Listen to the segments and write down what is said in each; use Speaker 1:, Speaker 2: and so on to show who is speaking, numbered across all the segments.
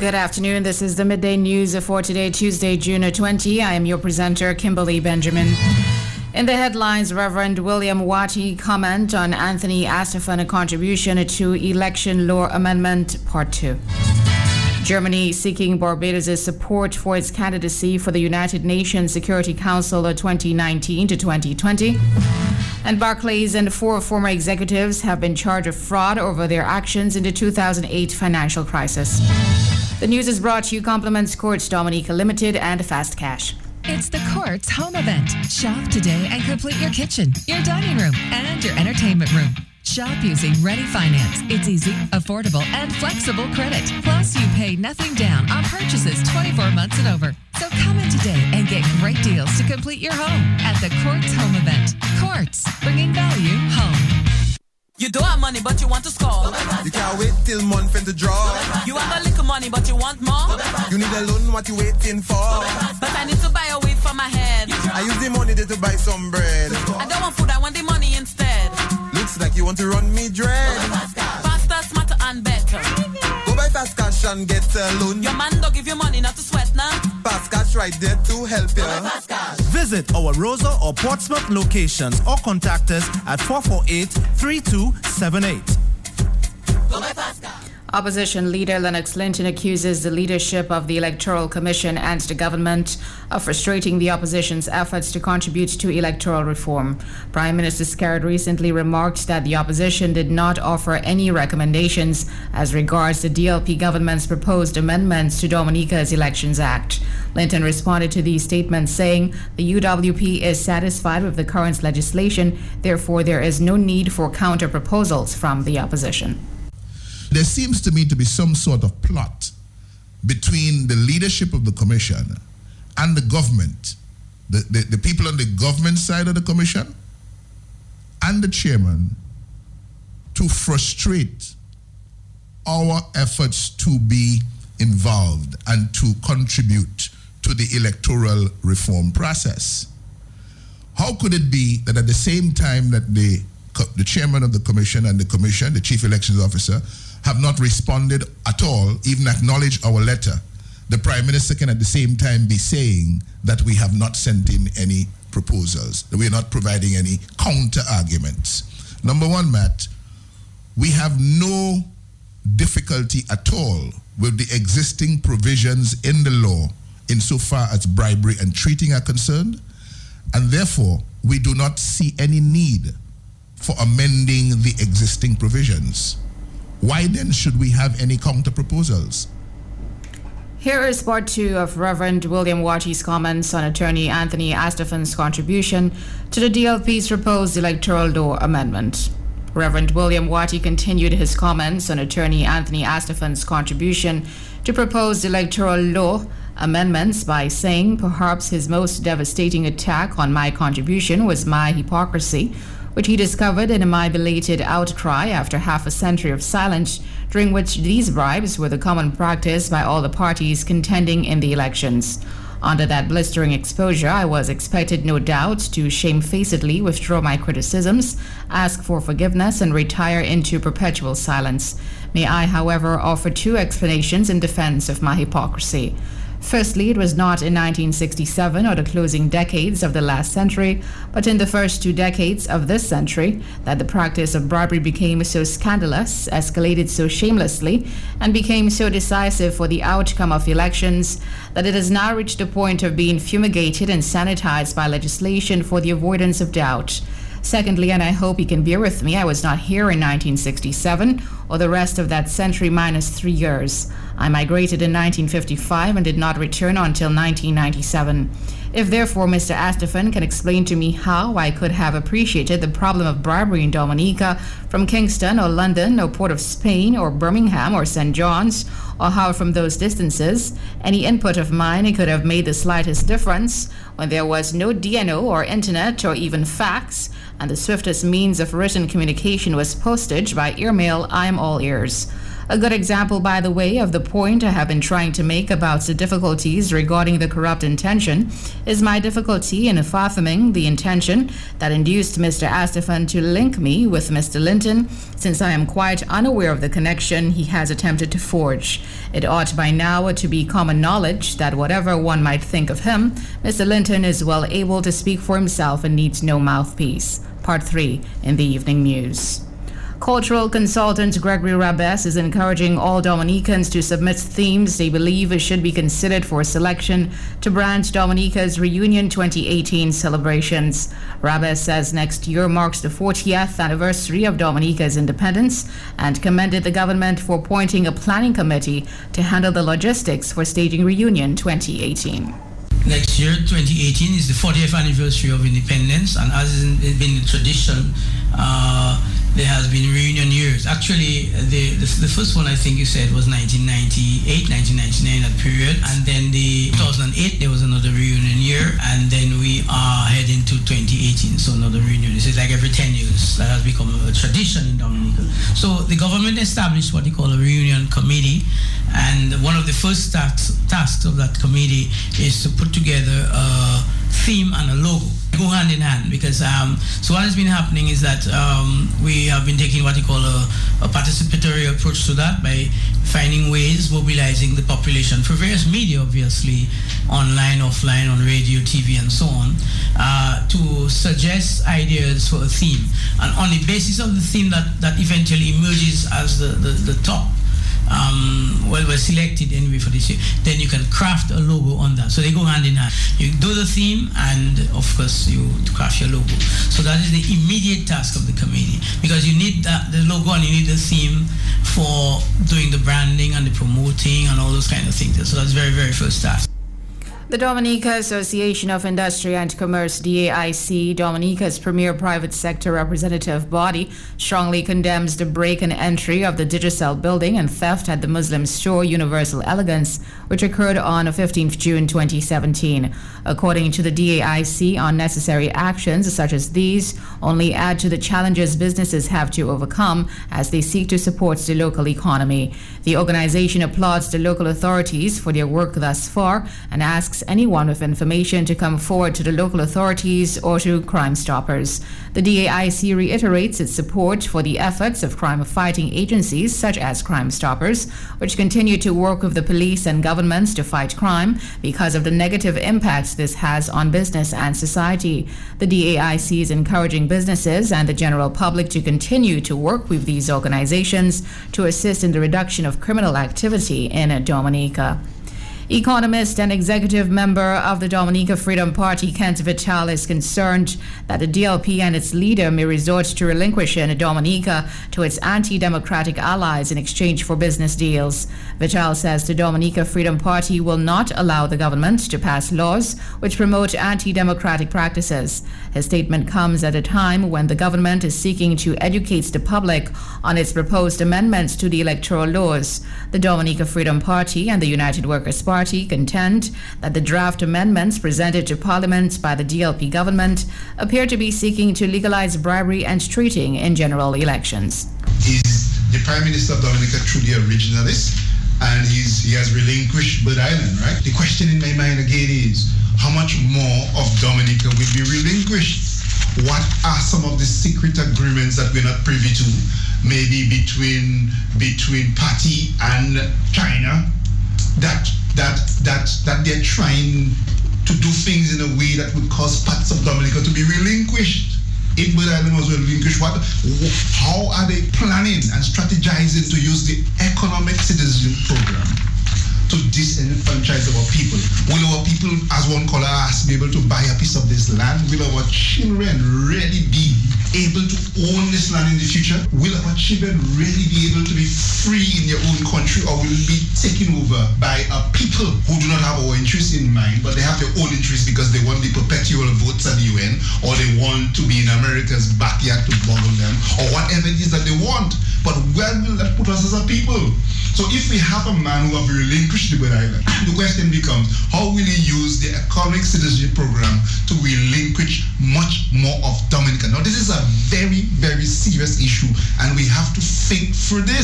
Speaker 1: Good afternoon. This is the Midday News for today, Tuesday, June 20. I am your presenter, Kimberly Benjamin. In the headlines, Reverend William Wati comment on Anthony Astafan contribution to Election Law Amendment Part 2. Germany seeking Barbados' support for its candidacy for the United Nations Security Council 2019 to 2020. And Barclays and 4 former executives have been charged of fraud over their actions in the 2008 financial crisis. The news is brought to you compliments Courts Dominica Limited and Fast Cash.
Speaker 2: It's the Courts Home Event. Shop today and complete your kitchen, your dining room, and your entertainment room. Shop using Ready Finance. It's easy, affordable, and flexible credit. Plus, you pay nothing down on purchases 24 months and over. So come in today and get great deals to complete your home at the Courts Home Event. Courts, bringing value home.
Speaker 3: You don't have money, but you want to score.
Speaker 4: You can't wait till month end to draw.
Speaker 3: You have a little money, but you want more.
Speaker 4: You need a loan, what you waiting for?
Speaker 3: But I need to buy a weed for my head.
Speaker 4: I use the money there to buy some bread.
Speaker 3: I don't want food, I want the money instead.
Speaker 4: Looks like you want to run me dread.
Speaker 3: Faster, smarter, and better.
Speaker 4: Go buy Fast Cash and get a loan.
Speaker 3: Your man don't give you money, not to sweat now.
Speaker 4: Fast Cash right there to help you.
Speaker 5: Visit our Rosa or Portsmouth locations or contact us at 448-3278.
Speaker 1: Opposition leader Lennox Linton accuses the leadership of the Electoral Commission and the government of frustrating the opposition's efforts to contribute to electoral reform. Prime Minister Skerrit recently remarked that the opposition did not offer any recommendations as regards the DLP government's proposed amendments to Dominica's Elections Act. Linton responded to these statements saying the UWP is satisfied with the current legislation, therefore there is no need for counter proposals from the opposition.
Speaker 6: There seems to me to be some sort of plot between the leadership of the commission and the government, the people on the government side of the commission and the chairman, to frustrate our efforts to be involved and to contribute to the electoral reform process. How could it be that at the same time that the chairman of the commission and the commission, the chief elections officer, have not responded at all, even acknowledged our letter, the Prime Minister can at the same time be saying that we have not sent in any proposals, that we are not providing any counter arguments? Number one, Matt, we have no difficulty at all with the existing provisions in the law insofar as bribery and treating are concerned, and therefore we do not see any need for amending the existing provisions. Why then should we have any counter proposals?
Speaker 1: Here is part 2 of Reverend William Wati's comments on attorney Anthony Astafan's contribution to the DLP's proposed electoral law amendment. Reverend William Wati continued his comments on attorney Anthony Astafan's contribution to proposed electoral law amendments by saying perhaps his most devastating attack on my contribution was my hypocrisy, which he discovered in my belated outcry after half a century of silence, during which these bribes were the common practice by all the parties contending in the elections. Under that blistering exposure, I was expected, no doubt, to shamefacedly withdraw my criticisms, ask for forgiveness, and retire into perpetual silence. May I, however, offer 2 explanations in defense of my hypocrisy. Firstly, it was not in 1967 or the closing decades of the last century, but in the first 2 decades of this century that the practice of bribery became so scandalous, escalated so shamelessly, and became so decisive for the outcome of elections that it has now reached the point of being fumigated and sanitized by legislation for the avoidance of doubt. Secondly, and I hope you can bear with me, I was not here in 1967 or the rest of that century minus 3 years. I migrated in 1955 and did not return until 1997. If therefore Mr. Astafan can explain to me how I could have appreciated the problem of bribery in Dominica from Kingston or London or Port of Spain or Birmingham or St. John's, or how from those distances any input of mine could have made the slightest difference when there was no DNO or internet or even fax, and the swiftest means of written communication was postage by earmail, I am all ears. A good example, by the way, of the point I have been trying to make about the difficulties regarding the corrupt intention is my difficulty in fathoming the intention that induced Mr. Astephen to link me with Mr. Linton, since I am quite unaware of the connection he has attempted to forge. It ought by now to be common knowledge that whatever one might think of him, Mr. Linton is well able to speak for himself and needs no mouthpiece. Part 3 in the Evening News. Cultural consultant Gregory Rabes is encouraging all Dominicans to submit themes they believe should be considered for selection to brand Dominica's Reunion 2018 celebrations. Rabes says next year marks the 40th anniversary of Dominica's independence and commended the government for appointing a planning committee to handle the logistics for staging Reunion 2018.
Speaker 7: Next year, 2018, is the 40th anniversary of independence, and as has been the tradition, there has been reunion years. Actually, the first one I think you said was 1998, 1999, that period, and then the 2008 there was another reunion year, and then we are heading to 2018, so another reunion. This is like every 10 years. That has become a tradition in Dominica. So the government established what they call a reunion committee, and one of the first tasks of that committee is to put together a theme and a logo. They go hand in hand because so what has been happening is that we have been taking what you call a participatory approach to that by finding ways, mobilizing the population for various media, obviously, online, offline, on radio, TV, and so on, to suggest ideas for a theme. And on the basis of the theme that eventually emerges as the top, we're selected anyway for this year, then you can craft a logo on that. So they go hand in hand. You do the theme and of course you craft your logo. So that is the immediate task of the committee, because you need the logo and you need the theme for doing the branding and the promoting and all those kind of things. So that's very, very first task.
Speaker 1: The Dominica Association of Industry and Commerce, DAIC, Dominica's premier private sector representative body, strongly condemns the break and entry of the Digicel building and theft at the Muslim store Universal Elegance, which occurred on 15th June 2017. According to the DAIC, unnecessary actions such as these only add to the challenges businesses have to overcome as they seek to support the local economy. The organization applauds the local authorities for their work thus far and asks anyone with information to come forward to the local authorities or to Crime Stoppers. The DAIC reiterates its support for the efforts of crime-fighting agencies such as Crime Stoppers, which continue to work with the police and governments to fight crime because of the negative impacts this has on business and society. The DAIC is encouraging businesses and the general public to continue to work with these organizations to assist in the reduction of criminal activity in Dominica. Economist and executive member of the Dominica Freedom Party, Kent Vital, is concerned that the DLP and its leader may resort to relinquishing Dominica to its anti-democratic allies in exchange for business deals. Vital says the Dominica Freedom Party will not allow the government to pass laws which promote anti-democratic practices. His statement comes at a time when the government is seeking to educate the public on its proposed amendments to the electoral laws. The Dominica Freedom Party and the United Workers' Party contend that the draft amendments presented to Parliament by the DLP government appear to be seeking to legalize bribery and treating in general elections.
Speaker 8: Is the Prime Minister of Dominica truly a regionalist? And he has relinquished Bird Island, right? The question in my mind again is, how much more of Dominica will be relinquished? What are some of the secret agreements that we're not privy to, maybe between Party and China, that they're trying to do things in a way that would cause parts of Dominica to be relinquished? If Bird Island was relinquished, how are they planning and strategizing to use the economic citizenship program to disenfranchise our people? Will our people, as one caller asked, be able to buy a piece of this land? Will our children really be able to own this land in the future? Will our children really be able to be free in their own country, or will it be taken over by a people who do not have our interests in mind, but they have their own interests because they want the perpetual votes at the UN, or they want to be in America's backyard to boggle them, or whatever it is that they want? But where will that put us as a people? So if we have a man who have relinquished the Bird Island, the question becomes, how will he use the economic citizenship program to relinquish much more of Dominica? Now, this is a very, very serious issue, and we have to think through this.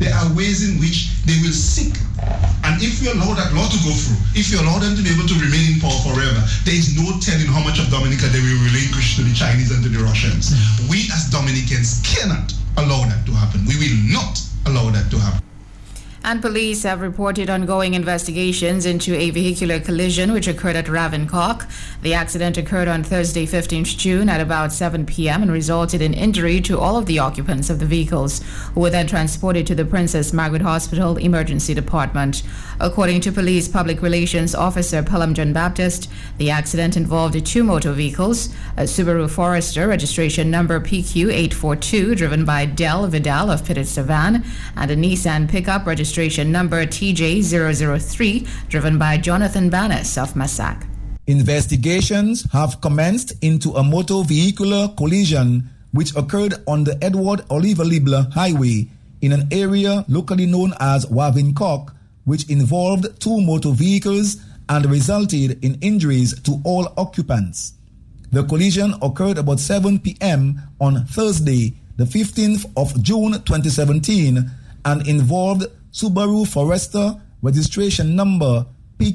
Speaker 8: There are ways in which they will seek. And if you allow that law to go through, if you allow them to be able to remain in power forever, there is no telling how much of Dominica they will relinquish to the Chinese and to the Russians. We as Dominicans cannot allow that to happen. We will not allow that to happen.
Speaker 1: And police have reported ongoing investigations into a vehicular collision which occurred at Ravencock. The accident occurred on Thursday, 15th June at about 7 p.m. and resulted in injury to all of the occupants of the vehicles, who were then transported to the Princess Margaret Hospital Emergency Department. According to Police Public Relations Officer Pelham John Baptist, the accident involved two motor vehicles, a Subaru Forester registration number PQ842 driven by Del Vidal of Petit Savan, and a Nissan pickup registration number TJ003 driven by Jonathan Banas of Massac.
Speaker 9: Investigations have commenced into a motor vehicular collision which occurred on the Edward Oliver Libler Highway in an area locally known as Wavincock, which involved two motor vehicles and resulted in injuries to all occupants. The collision occurred about 7 p.m. on Thursday, the 15th of June 2017, and involved Subaru Forester registration number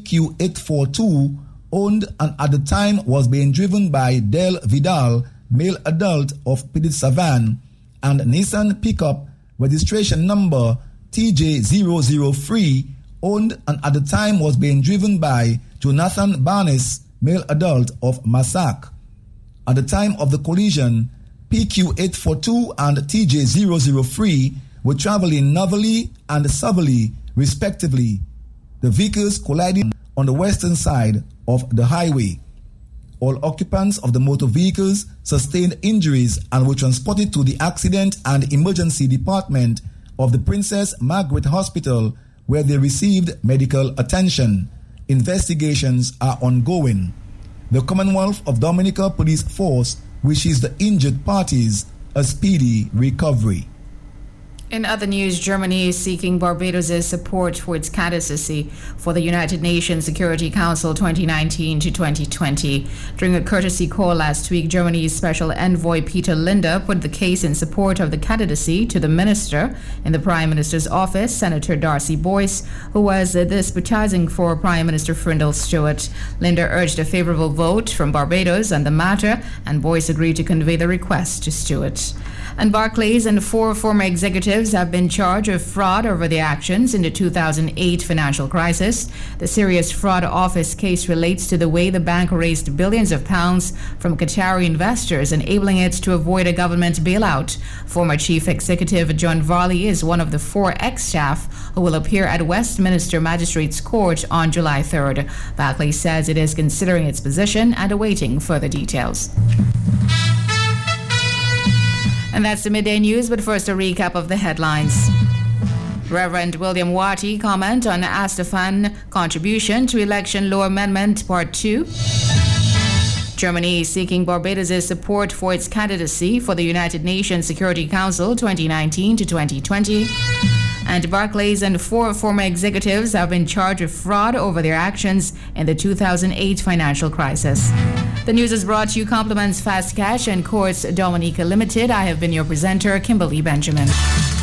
Speaker 9: PQ842, owned and at the time was being driven by Del Vidal, male adult of Petit Savan, and Nissan pickup registration number TJ003, owned and at the time was being driven by Jonathan Barnes, male adult of Massac. At the time of the collision, PQ842 and TJ003 were traveling northerly and southerly, respectively. The vehicles collided on the western side of the highway. All occupants of the motor vehicles sustained injuries and were transported to the accident and emergency department of the Princess Margaret Hospital, where they received medical attention. Investigations are ongoing. The Commonwealth of Dominica Police Force wishes the injured parties a speedy recovery.
Speaker 1: In other news, Germany is seeking Barbados' support for its candidacy for the United Nations Security Council 2019 to 2020. During a courtesy call last week, Germany's Special Envoy Peter Linde put the case in support of the candidacy to the minister in the Prime Minister's office, Senator Darcy Boyce, who was disputizing for Prime Minister Frindle Stewart. Linde urged a favorable vote from Barbados on the matter, and Boyce agreed to convey the request to Stewart. And Barclays and 4 former executives have been charged of fraud over their actions in the 2008 financial crisis. The Serious Fraud Office case relates to the way the bank raised billions of pounds from Qatari investors, enabling it to avoid a government bailout. Former Chief Executive John Varley is one of the 4 ex-staff who will appear at Westminster Magistrates Court on July 3rd. Barclays says it is considering its position and awaiting further details. And that's the midday news, but first a recap of the headlines. Reverend William Watty comment on Astafan contribution to Election Law Amendment Part 2. Germany is seeking Barbados' support for its candidacy for the United Nations Security Council 2019 to 2020. And Barclays and 4 former executives have been charged with fraud over their actions in the 2008 financial crisis. The news is brought to you compliments Fast Cash and Courts Dominica Limited. I have been your presenter, Kimberly Benjamin.